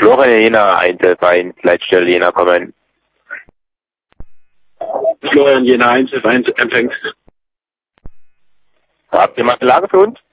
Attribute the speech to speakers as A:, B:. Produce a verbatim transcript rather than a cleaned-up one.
A: Florian Jena, eins elf eins, Leitstelle Jena, kommen.
B: Florian Jena, eins elf eins, empfängt.
A: Habt ihr mal eine Lage für uns?